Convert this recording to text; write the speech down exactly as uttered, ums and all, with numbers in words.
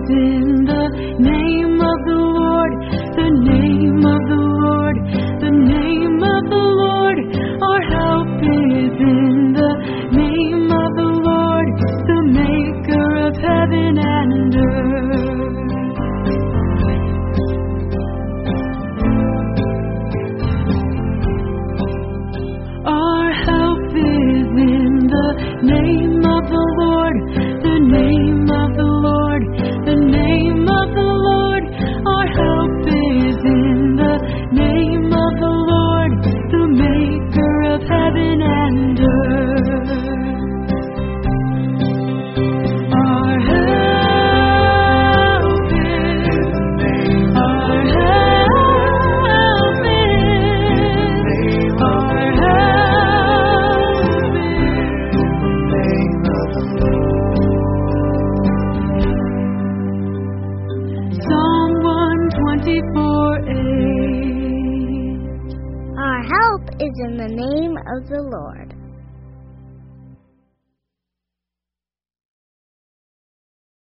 is in the name of the Lord, the name of the Lord, the name of the Lord. Our help is in the name of the Lord, the maker of heaven and earth. Our help is in the name of the Lord, the name of the Lord, the name of the Lord. Our help is in the name of the Lord, the maker of heaven and earth. Our help is, our help is, our help is. Psalm one twenty-four eight. Our help is in the name of the Lord.